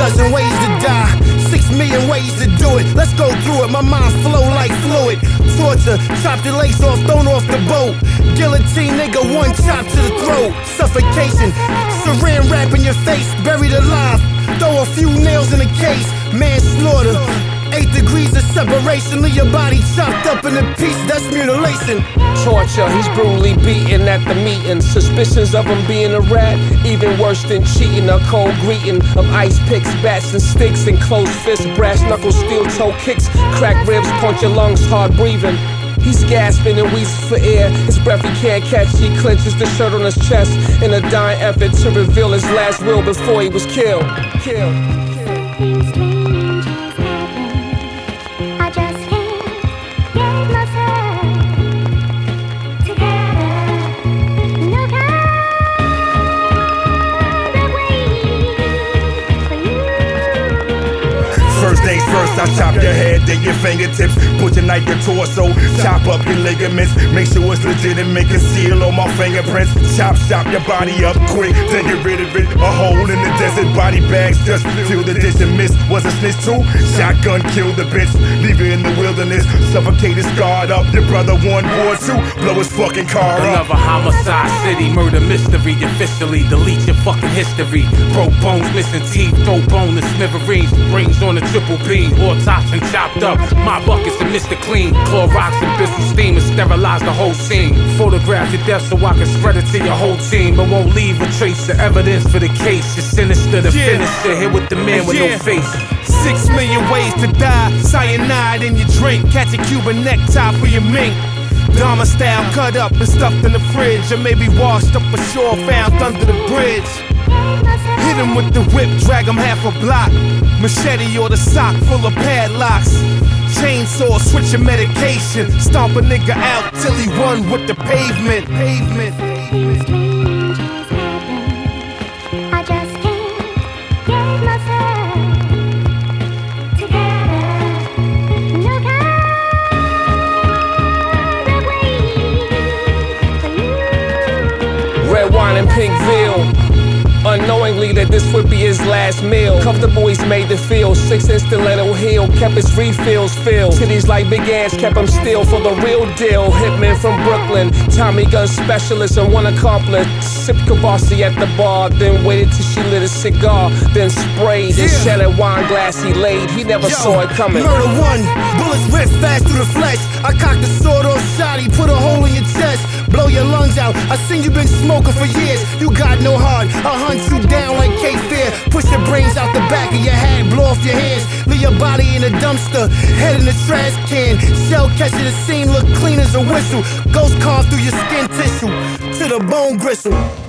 dozen ways to die, 6 million ways to do it. Let's go through it, my mind flow like fluid. Torture, chop your legs off, thrown off the boat. Guillotine, nigga, one chop to the throat. Suffocation, saran wrap in your face, buried alive. Throw a few nails in the case, manslaughter. 8 degrees of separation, leave your body chopped up in a piece, that's mutilation. Torture, he's brutally beaten at the meeting. Suspicions of him being a rat, even worse than cheating. A cold greeting of ice picks, bats and sticks, and closed fists, brass knuckles, steel toe kicks, cracked ribs, puncture lungs, hard breathing. He's gasping and wheezes for air. His breath he can't catch. He clenches the shirt on his chest in a dying effort to reveal his last will before he was killed. First things first, I chop your head, then your fingertips. Put your knife, your torso, chop up your ligaments. Make sure it's legitimate, conceal all my fingerprints. Chop your body up quick, then get rid of it. A hole in the desert, body bags, just fill the dish and miss. Was a snitch too? Shotgun killed the bitch, leave her in the wilderness. Suffocated, scarred up. Your brother won war too, blow his fucking car up. Another homicide city, murder mystery. Officially delete your fucking history. Broke bones, missing teeth, throw bone to smithereens. Brains on the triple beam, autopsy and chopped up. My buckets and Mr. Clean. Clorox and Bissell steam and sterilize the whole scene. Photograph your death so I can spread it to your whole team, but won't leave a trace of evidence for the case. It's sinister to finish it here with the man with no face. 6 million ways to die, cyanide in your drink. Catch a Cuban necktie for your mink. Dharma style, cut up and stuffed in the fridge, or maybe washed up ashore, found under the bridge. Hit him with the whip, drag him half a block. Machete or the sock full of padlocks. Chainsaw, switch your medication. Stomp a nigga out till he run with the pavement. Red wine and pink veal, unknowingly that this would be his last meal. Comfortable he's made to feel, 6-inch stiletto heel, kept his refills filled. Titties like big ass, kept him still for the real deal. Hitman from Brooklyn, Tommy gun specialist and one accomplice. Sipped Kavasi at the bar, then waited till she lit a cigar, then sprayed and shattered wine glass he laid. He never saw it coming. Murder one, bullets rip fast through the flesh. I cocked the sword off shot, he put a hole in your chest. Blow your lungs out, I seen you been smoking for years. You got no heart, I'll hunt you down like Cape Fear. Push your brains out the back of your head, blow off your hands. Leave your body in a dumpster, head in the trash can. Shell catch at the scene, look clean as a whistle. Ghost carved through your skin tissue, to the bone gristle.